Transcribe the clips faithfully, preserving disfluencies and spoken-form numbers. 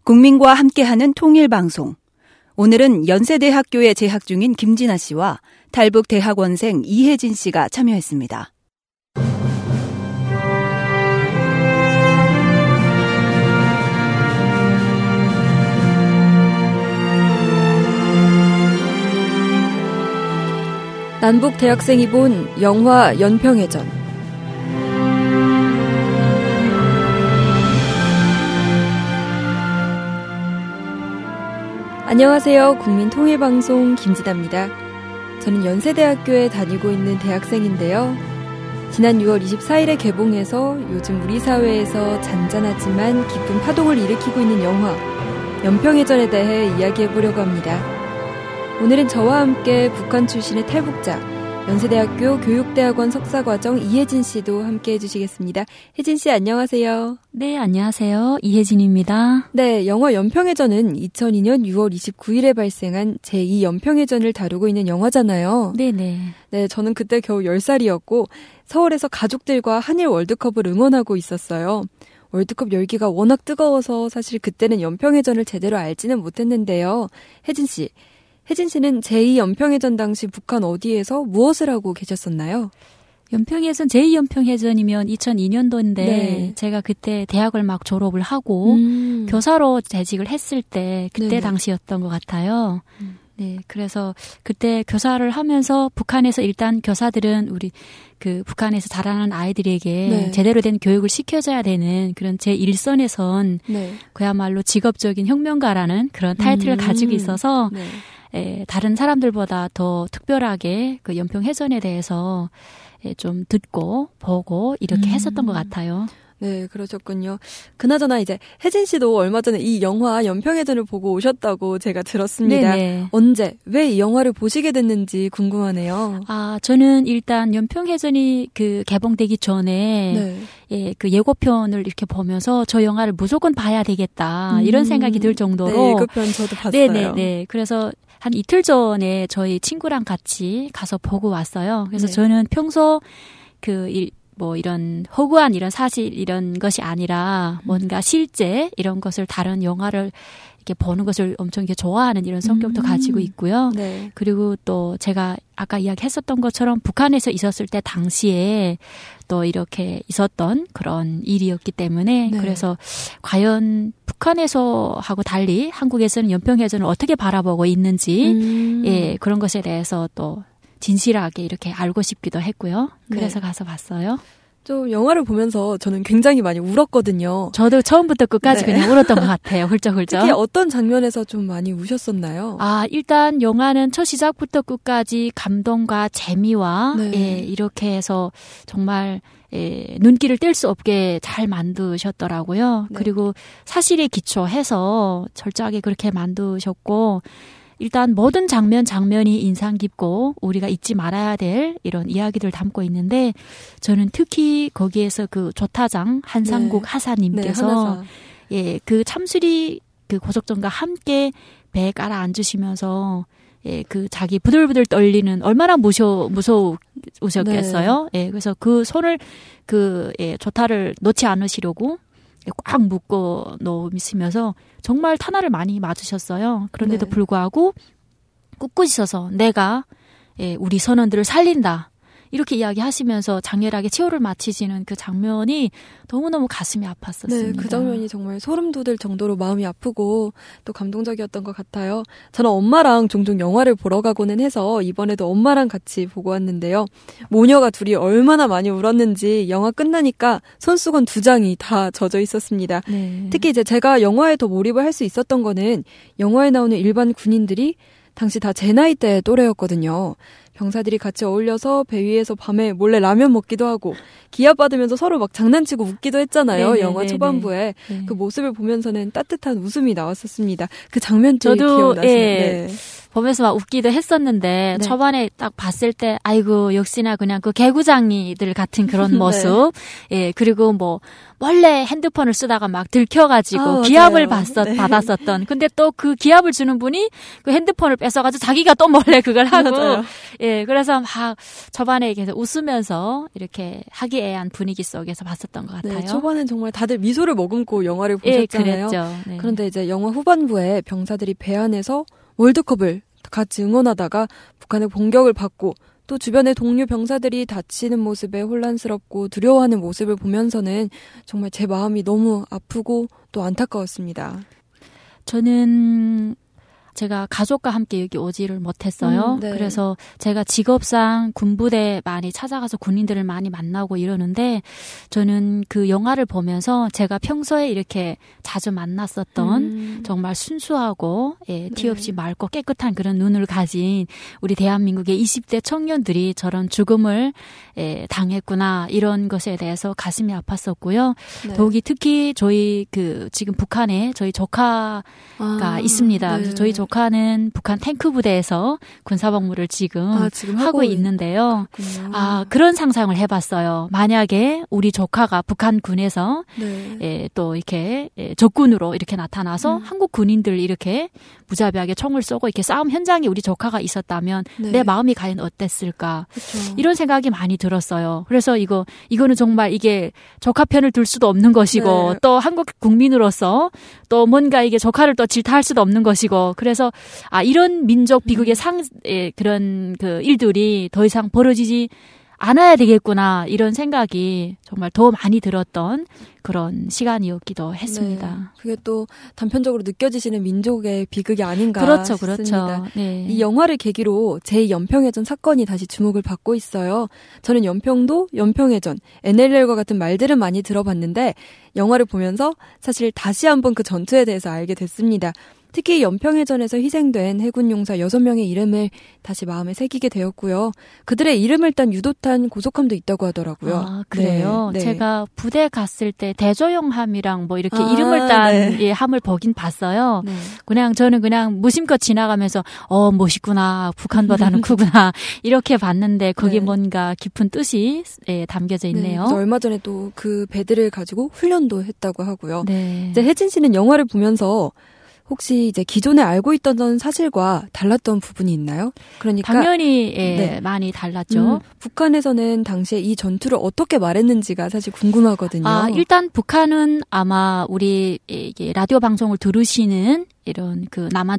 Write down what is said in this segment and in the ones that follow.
국민과 함께하는 통일방송. 오늘은 연세대학교에 재학 중인 김진아 씨와 탈북대학원생 이혜진 씨가 참여했습니다. 남북 대학생이 본 영화 연평해 전. 안녕하세요. 국민통일방송 김진아입니다. 저는 연세대학교에 다니고 있는 대학생인데요. 지난 유월 이십사일에 개봉해서 요즘 우리 사회에서 잔잔하지만 깊은 파동을 일으키고 있는 영화 연평해 전에 대해 이야기해보려고 합니다. 오늘은 저와 함께 북한 출신의 탈북자, 연세대학교 교육대학원 석사과정 이혜진 씨도 함께 해주시겠습니다. 혜진 씨 안녕하세요. 네, 안녕하세요. 이혜진입니다. 네, 영화 연평해 전은 이천이년 유월 이십구일에 발생한 제이 연평해 전을 다루고 있는 영화잖아요. 네네. 네, 저는 그때 겨우 열 살이었고 서울에서 가족들과 한일 월드컵을 응원하고 있었어요. 월드컵 열기가 워낙 뜨거워서 사실 그때는 연평해 전을 제대로 알지는 못했는데요. 혜진 씨. 혜진 씨는 제이 연평해 전 당시 북한 어디에서 무엇을 하고 계셨었나요? 연평해전, 제이 연평해전이면 이천이년도인데 네. 제가 그때 대학을 막 졸업을 하고 음. 교사로 재직을 했을 때 그때 네네. 당시였던 것 같아요. 음. 네, 그래서 그때 교사를 하면서 북한에서 일단 교사들은 우리 그 북한에서 자라는 아이들에게 네. 제대로 된 교육을 시켜줘야 되는 그런 제 일선에선 네. 그야말로 직업적인 혁명가라는 그런 타이틀을 음. 가지고 있어서 네. 에, 다른 사람들보다 더 특별하게 그 연평해전에 대해서 에, 좀 듣고 보고 이렇게 음. 했었던 것 같아요. 네, 그러셨군요. 그나저나 이제 혜진 씨도 얼마 전에 이 영화 연평해전을 보고 오셨다고 제가 들었습니다. 네네. 언제, 왜 이 영화를 보시게 됐는지 궁금하네요. 아, 저는 일단 연평해전이 그 개봉되기 전에 네. 예, 그 예고편을 이렇게 보면서 저 영화를 무조건 봐야 되겠다 음. 이런 생각이 들 정도로 네, 예고편 저도 봤어요. 네네네. 네. 그래서 한 이틀 전에 저희 친구랑 같이 가서 보고 왔어요. 그래서 네. 저는 평소 그 일, 뭐 이런 허구한 이런 사실 이런 것이 아니라 뭔가 실제 이런 것을 다른 영화를 이렇게 보는 것을 엄청 이렇게 좋아하는 이런 성격도 음. 가지고 있고요. 네. 그리고 또 제가 아까 이야기했었던 것처럼 북한에서 있었을 때 당시에 또 이렇게 있었던 그런 일이었기 때문에 네. 그래서 과연 북한에서 하고 달리 한국에서는 연평해전을 어떻게 바라보고 있는지 음. 예, 그런 것에 대해서 또 진실하게 이렇게 알고 싶기도 했고요. 그래서 네. 가서 봤어요. 좀 영화를 보면서 저는 굉장히 많이 울었거든요. 저도 처음부터 끝까지 네. 그냥 울었던 것 같아요. 훌쩍훌쩍. 특히 어떤 장면에서 좀 많이 우셨었나요? 아, 일단 영화는 첫 시작부터 끝까지 감동과 재미와 네. 예, 이렇게 해서 정말 예, 눈길을 뗄 수 없게 잘 만드셨더라고요. 네. 그리고 사실에 기초해서 철저하게 그렇게 만드셨고 일단 모든 장면 장면이 인상 깊고 우리가 잊지 말아야 될 이런 이야기들 담고 있는데 저는 특히 거기에서 그 조타장 한상국 네. 하사님께서 네, 예, 그 참수리 그 고속정과 함께 배에 깔아 앉으시면서 예, 그 자기 부들부들 떨리는 얼마나 무서 무서우셨겠어요. 네. 예, 그래서 그 손을 그 예, 조타를 놓지 않으시려고 꽉 묶어 놓으시면서 정말 탄화를 많이 맞으셨어요. 그런데도 네. 불구하고 꿋꿋이 서서 내가 예, 우리 선원들을 살린다. 이렇게 이야기하시면서 장렬하게 치호를 마치시는 그 장면이 너무너무 가슴이 아팠었습니다. 네, 그 장면이 정말 소름 돋을 정도로 마음이 아프고 또 감동적이었던 것 같아요. 저는 엄마랑 종종 영화를 보러 가고는 해서 이번에도 엄마랑 같이 보고 왔는데요. 모녀가 둘이 얼마나 많이 울었는지 영화 끝나니까 손수건 두 장이 다 젖어 있었습니다. 네. 특히 이제 제가 영화에 더 몰입을 할 수 있었던 거는 영화에 나오는 일반 군인들이 당시 다 제 나이대 또래였거든요. 병사들이 같이 어울려서 배 위에서 밤에 몰래 라면 먹기도 하고 기합 받으면서 서로 막 장난치고 웃기도 했잖아요. 네네, 영화 초반부에. 네. 그 모습을 보면서는 따뜻한 웃음이 나왔었습니다. 그 장면들이 기억나시나요? 예. 네. 보면서 막 웃기도 했었는데 네. 초반에 딱 봤을 때 아이고 역시나 그냥 그 개구장이들 같은 그런 모습. 네. 예, 그리고 뭐 원래 핸드폰을 쓰다가 막 들켜가지고 아, 기합을 받았, 네. 받았었던. 근데 또 그 기합을 주는 분이 그 핸드폰을 뺏어가지고 자기가 또 몰래 그걸 하고. 맞아요. 예, 그래서 막 초반에 계속 웃으면서 이렇게 화기애애한 분위기 속에서 봤었던 것 같아요. 네, 초반엔 정말 다들 미소를 머금고 영화를 보셨잖아요. 예, 그랬죠. 네. 그런데 이제 영화 후반부에 병사들이 배 안에서 월드컵을 같이 응원하다가 북한의 공격을 받고 또 주변의 동료 병사들이 다치는 모습에 혼란스럽고 두려워하는 모습을 보면서는 정말 제 마음이 너무 아프고 또 안타까웠습니다. 저는 제가 가족과 함께 여기 오지를 못했어요. 음, 네. 그래서 제가 직업상 군부대 많이 찾아가서 군인들을 많이 만나고 이러는데 저는 그 영화를 보면서 제가 평소에 이렇게 자주 만났었던 음. 정말 순수하고 예, 티 없이 네. 맑고 깨끗한 그런 눈을 가진 우리 대한민국의 이십 대 청년들이 저런 죽음을 예, 당했구나 이런 것에 대해서 가슴이 아팠었고요. 네. 더욱이 특히 저희 그 지금 북한에 저희 조카가 아, 있습니다. 네. 그래서 저희 조카는 북한 탱크 부대에서 군사복무를 지금, 아, 지금 하고, 하고 있는데요. 있군요. 아, 그런 상상을 해봤어요. 만약에 우리 조카가 북한 군에서 네. 예, 또 이렇게 예, 적군으로 이렇게 나타나서 음. 한국 군인들 이렇게 무자비하게 총을 쏘고 이렇게 싸움 현장에 우리 조카가 있었다면 네. 내 마음이 과연 어땠을까? 그쵸. 이런 생각이 많이 들었어요. 그래서 이거 이거는 정말 이게 조카 편을 들 수도 없는 것이고 네. 또 한국 국민으로서 또 뭔가 이게 조카를 또 질타할 수도 없는 것이고 그래서 아 이런 민족 비극의 상 예, 그런 그 일들이 더 이상 벌어지지 않아야 되겠구나 이런 생각이 정말 더 많이 들었던 그런 시간이었기도 했습니다. 네. 그게 또 단편적으로 느껴지시는 민족의 비극이 아닌가 그렇죠, 싶습니다. 그렇죠. 네. 이 영화를 계기로 제이 연평해전 사건이 다시 주목을 받고 있어요. 저는 연평도, 연평해전, 엔엘엘과 같은 말들은 많이 들어봤는데 영화를 보면서 사실 다시 한번 그 전투에 대해서 알게 됐습니다. 특히 연평해전에서 희생된 해군 용사 여섯 명의 이름을 다시 마음에 새기게 되었고요. 그들의 이름을 딴 유도탄 고속함도 있다고 하더라고요. 아, 그래요? 네, 네. 제가 부대 갔을 때 대조영함이랑 뭐 이렇게 아, 이름을 딴 네. 예, 함을 보긴 봤어요. 네. 그냥 저는 그냥 무심껏 지나가면서 어 멋있구나 북한보다는 크구나 이렇게 봤는데 거기 네. 뭔가 깊은 뜻이 예, 담겨져 있네요. 네, 얼마 전에 또 그 배들을 가지고 훈련도 했다고 하고요. 네. 이제 혜진 씨는 영화를 보면서 혹시 이제 기존에 알고 있던 사실과 달랐던 부분이 있나요? 그러니까 당연히 예, 네. 많이 달랐죠. 음, 북한에서는 당시에 이 전투를 어떻게 말했는지가 사실 궁금하거든요. 아, 일단 북한은 아마 우리 이게 라디오 방송을 들으시는 이런 그 남한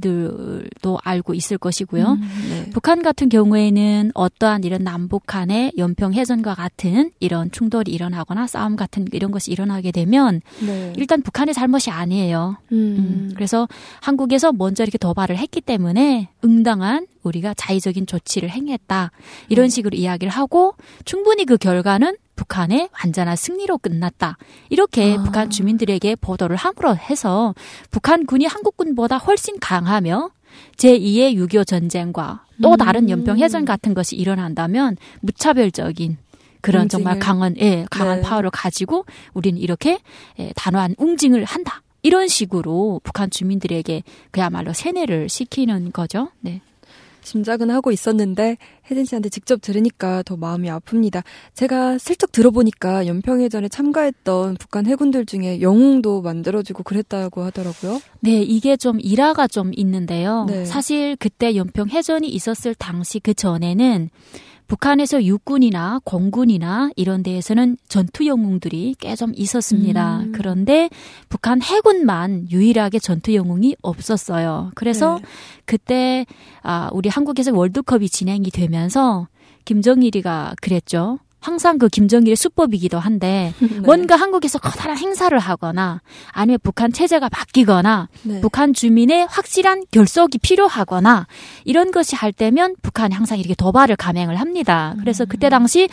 주민들도 알고 있을 것이고요. 음, 네. 북한 같은 경우에는 어떠한 이런 남북한의 연평해전과 같은 이런 충돌이 일어나거나 싸움 같은 이런 것이 일어나게 되면 네. 일단 북한의 잘못이 아니에요. 음. 음, 그래서 한국에서 먼저 이렇게 도발을 했기 때문에 응당한 우리가 자의적인 조치를 행했다. 이런 음. 식으로 이야기를 하고 충분히 그 결과는 북한의 완전한 승리로 끝났다. 이렇게 아. 북한 주민들에게 보도를 함으로 해서 북한군이 한국군보다 훨씬 강하며 제이의 육이오 전쟁과 또 음. 다른 연평해전 같은 것이 일어난다면 무차별적인 그런 웅징을. 정말 강한, 예, 강한 네. 파워를 가지고 우리는 이렇게 예, 단호한 웅징을 한다. 이런 식으로 북한 주민들에게 그야말로 세뇌를 시키는 거죠. 네. 짐작은 하고 있었는데 혜진 씨한테 직접 들으니까 더 마음이 아픕니다. 제가 슬쩍 들어보니까 연평해전에 참가했던 북한 해군들 중에 영웅도 만들어주고 그랬다고 하더라고요. 네, 이게 좀 일화가 좀 있는데요. 네. 사실 그때 연평해전이 있었을 당시 그 전에는 북한에서 육군이나 공군이나 이런 데에서는 전투 영웅들이 꽤 좀 있었습니다. 음. 그런데 북한 해군만 유일하게 전투 영웅이 없었어요. 그래서 네. 그때 아, 우리 한국에서 월드컵이 진행이 되면서 김정일이가 그랬죠. 항상 그 김정일의 수법이기도 한데 네. 뭔가 한국에서 커다란 행사를 하거나 아니면 북한 체제가 바뀌거나 네. 북한 주민의 확실한 결속이 필요하거나 이런 것이 할 때면 북한이 항상 이렇게 도발을 감행을 합니다. 그래서 그때 당시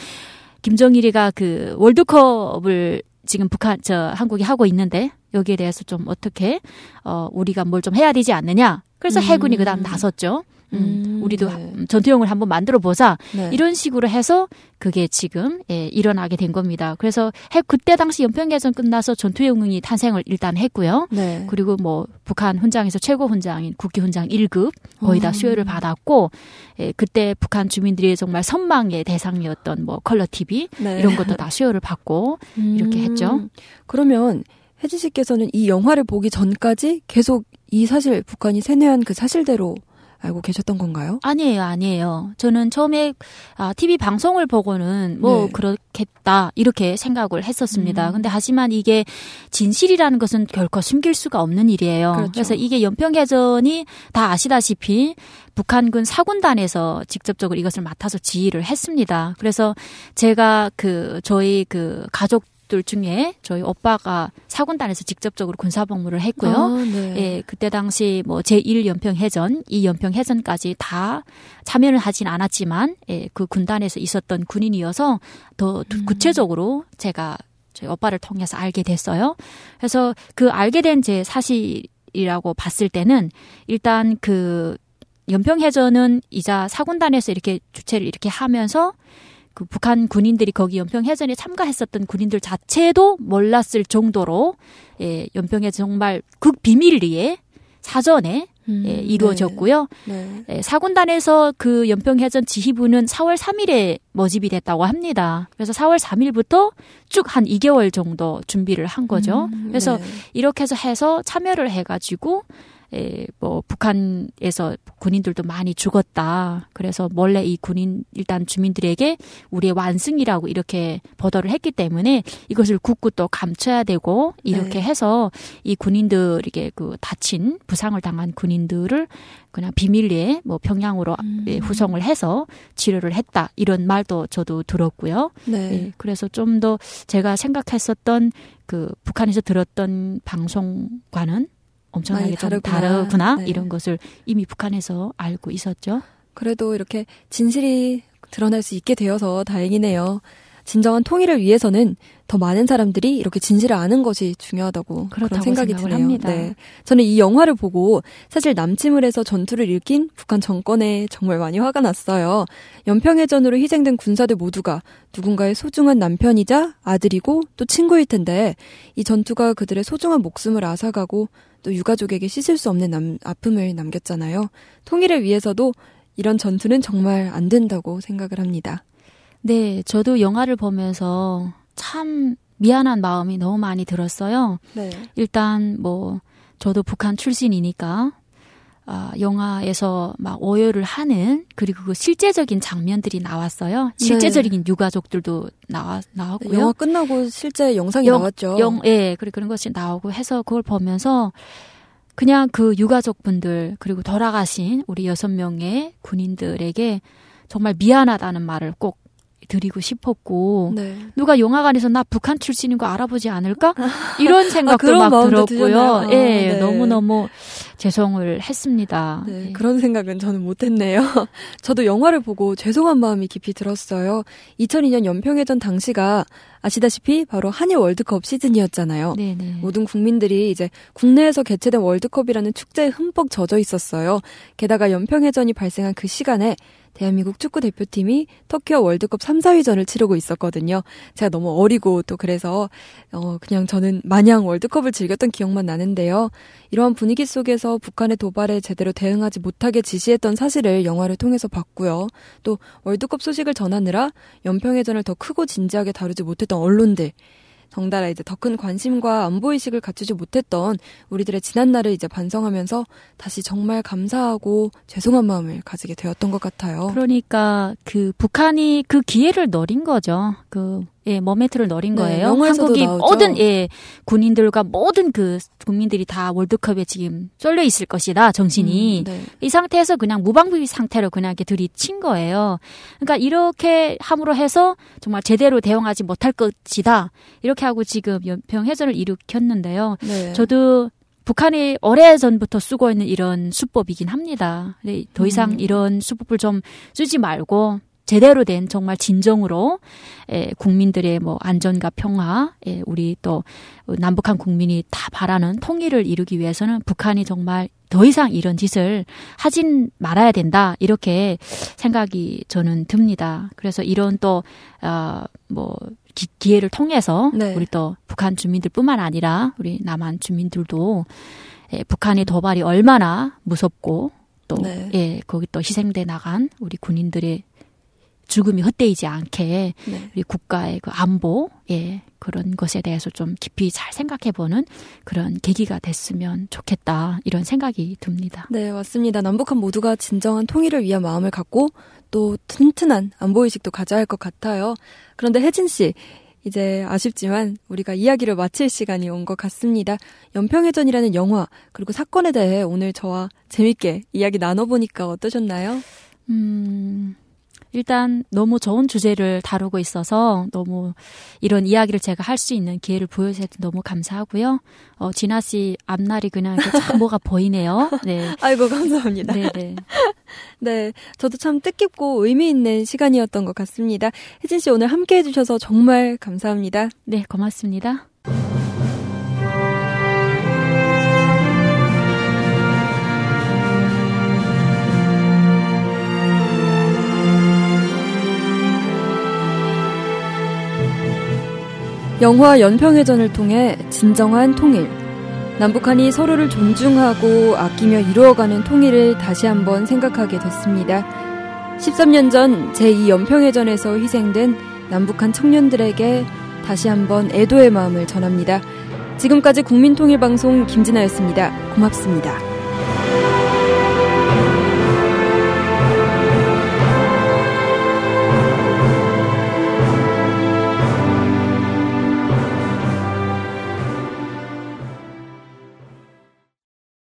김정일이가 그 월드컵을 지금 북한 저 한국이 하고 있는데 여기에 대해서 좀 어떻게 어 우리가 뭘 좀 해야 되지 않느냐. 그래서 해군이 그다음 나섰죠. 음, 우리도 네. 전투영을 한번 만들어 보자. 네. 이런 식으로 해서 그게 지금 예, 일어나게 된 겁니다. 그래서 해, 그때 당시 연평해전 끝나서 전투영웅이 탄생을 일단 했고요. 네. 그리고 뭐 북한 훈장에서 최고 훈장인 국기 훈장 일 급 거의 다 수여를 받았고 예, 그때 북한 주민들이 정말 선망의 대상이었던 뭐 컬러 티비 네. 이런 것도 다 수여를 받고 음, 이렇게 했죠. 그러면 혜진 씨께서는 이 영화를 보기 전까지 계속 이 사실 북한이 세뇌한 그 사실대로 알고 계셨던 건가요? 아니에요, 아니에요. 저는 처음에 아, 티비 방송을 보고는 뭐 네. 그렇겠다 이렇게 생각을 했었습니다. 음. 근데 하지만 이게 진실이라는 것은 결코 숨길 수가 없는 일이에요. 그렇죠. 그래서 이게 연평해전이 다 아시다시피 북한군 사군단에서 직접적으로 이것을 맡아서 지휘를 했습니다. 그래서 제가 그 저희 그 가족 중에 저희 오빠가 사군단에서 직접적으로 군사복무를 했고요. 아, 네. 예, 그때 당시 뭐 제일 연평해전, 이 연평해전까지 다 참여를 하진 않았지만 예, 그 군단에서 있었던 군인이어서 더 음. 구체적으로 제가 저희 오빠를 통해서 알게 됐어요. 그래서 그 알게 된 제 사실이라고 봤을 때는 일단 그 연평해전은 이자 사군단에서 이렇게 주최를 이렇게 하면서 그 북한 군인들이 거기 연평해전에 참가했었던 군인들 자체도 몰랐을 정도로 예, 연평해전 정말 극비밀리에 사전에 음, 예, 이루어졌고요. 네. 네. 예, 사군단에서 그 연평해전 지휘부는 사월 삼일에 모집이 됐다고 합니다. 그래서 사월 삼일부터 쭉 한 이 개월 정도 준비를 한 거죠. 음, 그래서 네. 이렇게 해서 해서 참여를 해가지고 에, 뭐 북한에서 군인들도 많이 죽었다. 그래서 몰래 이 군인 일단 주민들에게 우리의 완승이라고 이렇게 보도를 했기 때문에 이것을 굳굳 또 감춰야 되고 이렇게 네. 해서 이 군인들에게 그 다친 부상을 당한 군인들을 그냥 비밀리에 뭐 평양으로 음. 예, 후송을 해서 치료를 했다. 이런 말도 저도 들었고요. 네. 예, 그래서 좀 더 제가 생각했었던 그 북한에서 들었던 방송과는 엄청나게 좀 다르구나, 다르구나 네. 이런 것을 이미 북한에서 알고 있었죠. 그래도 이렇게 진실이 드러날 수 있게 되어서 다행이네요. 진정한 통일을 위해서는 더 많은 사람들이 이렇게 진실을 아는 것이 중요하다고 그런 생각이 드네요. 합니다. 네. 저는 이 영화를 보고 사실 남침을해서 전투를 일으킨 북한 정권에 정말 많이 화가 났어요. 연평해전으로 희생된 군사들 모두가 누군가의 소중한 남편이자 아들이고 또 친구일 텐데 이 전투가 그들의 소중한 목숨을 앗아가고 또 유가족에게 씻을 수 없는 남, 아픔을 남겼잖아요. 통일을 위해서도 이런 전투는 정말 안 된다고 생각을 합니다. 네, 저도 영화를 보면서 참 미안한 마음이 너무 많이 들었어요. 네. 일단 뭐 저도 북한 출신이니까 아, 영화에서 막 오열을 하는 그리고 그 실제적인 장면들이 나왔어요. 실제적인 네. 유가족들도 나와 나왔고요. 영화 끝나고 실제 영상이 영, 나왔죠. 영, 예, 그리고 그런 것이 나오고 해서 그걸 보면서 그냥 그 유가족분들 그리고 돌아가신 우리 여섯 명의 군인들에게 정말 미안하다는 말을 꼭 드리고 싶었고 네. 누가 영화관에서 나 북한 출신인 거 알아보지 않을까? 이런 생각도 아, 막 들었고요. 아, 예, 네. 너무너무 죄송을 했습니다. 네, 예. 그런 생각은 저는 못했네요. 저도 영화를 보고 죄송한 마음이 깊이 들었어요. 이천이 년 연평해전 당시가 아시다시피 바로 한일 월드컵 시즌이었잖아요. 네네. 모든 국민들이 이제 국내에서 개최된 월드컵이라는 축제에 흠뻑 젖어 있었어요. 게다가 연평해전이 발생한 그 시간에 대한민국 축구 대표팀이 터키와 월드컵 삼, 사위전을 치르고 있었거든요. 제가 너무 어리고 또 그래서 어 그냥 저는 마냥 월드컵을 즐겼던 기억만 나는데요. 이러한 분위기 속에서 북한의 도발에 제대로 대응하지 못하게 지시했던 사실을 영화를 통해서 봤고요. 또 월드컵 소식을 전하느라 연평해전을 더 크고 진지하게 다루지 못했던 언론들, 덩달아 이제 더 큰 관심과 안보의식을 갖추지 못했던 우리들의 지난날을 이제 반성하면서 다시 정말 감사하고 죄송한 마음을 가지게 되었던 것 같아요. 그러니까 그 북한이 그 기회를 노린 거죠. 그 예, 모멘트를 노린 네, 거예요. 한국이 나오죠. 모든 예, 군인들과 모든 그 국민들이 다 월드컵에 지금 쏠려 있을 것이다, 정신이. 음, 네. 이 상태에서 그냥 무방비 상태로 그냥 이렇게 들이친 거예요. 그러니까 이렇게 함으로 해서 정말 제대로 대응하지 못할 것이다. 이렇게 하고 지금 연평해전을 일으켰는데요. 네. 저도 북한이 오래전부터 쓰고 있는 이런 수법이긴 합니다. 더 이상 음. 이런 수법을 좀 쓰지 말고 제대로 된 정말 진정으로 에, 국민들의 뭐 안전과 평화, 에, 우리 또 남북한 국민이 다 바라는 통일을 이루기 위해서는 북한이 정말 더 이상 이런 짓을 하진 말아야 된다. 이렇게 생각이 저는 듭니다. 그래서 이런 또, 어, 뭐, 기, 기회를 통해서 네. 우리 또 북한 주민들뿐만 아니라 우리 남한 주민들도 예, 북한의 도발이 얼마나 무섭고 또, 네. 예, 거기 또 희생돼 나간 우리 군인들의 죽음이 헛되이지 않게 네. 우리 국가의 그 안보, 예, 그런 것에 대해서 좀 깊이 잘 생각해보는 그런 계기가 됐으면 좋겠다 이런 생각이 듭니다. 네, 맞습니다. 남북한 모두가 진정한 통일을 위한 마음을 갖고 또 튼튼한 안보의식도 가져야 할 것 같아요. 그런데 혜진 씨, 이제 아쉽지만 우리가 이야기를 마칠 시간이 온 것 같습니다. 연평해전이라는 영화 그리고 사건에 대해 오늘 저와 재밌게 이야기 나눠보니까 어떠셨나요? 음... 일단 너무 좋은 주제를 다루고 있어서 너무 이런 이야기를 제가 할 수 있는 기회를 보여주셔서 너무 감사하고요. 어, 진아 씨 앞날이 그냥 참 뭐가 보이네요. 네. 아이고 감사합니다. 네네. 네, 저도 참 뜻깊고 의미 있는 시간이었던 것 같습니다. 혜진 씨 오늘 함께 해주셔서 정말 감사합니다. 네, 고맙습니다. 영화 연평해전을 통해 진정한 통일, 남북한이 서로를 존중하고 아끼며 이루어가는 통일을 다시 한번 생각하게 됐습니다. 십삼 년 전 제이 연평해전에서 희생된 남북한 청년들에게 다시 한번 애도의 마음을 전합니다. 지금까지 국민통일방송 김진아였습니다. 고맙습니다.